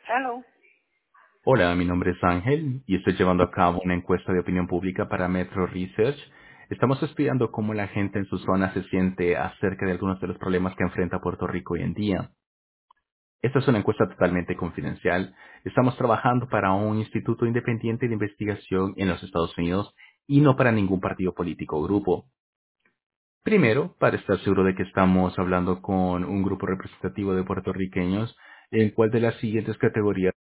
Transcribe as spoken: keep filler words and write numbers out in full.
Hello. Hola, mi nombre es Ángel y estoy llevando a cabo una encuesta de opinión pública para Metro Research. Estamos estudiando cómo la gente en su zona se siente acerca de algunos de los problemas que enfrenta Puerto Rico hoy en día. Esta es una encuesta totalmente confidencial. Estamos trabajando para un instituto independiente de investigación en los Estados Unidos y no para ningún partido político o grupo. Primero, para estar seguro de que estamos hablando con un grupo representativo de puertorriqueños, en cuál de las siguientes categorías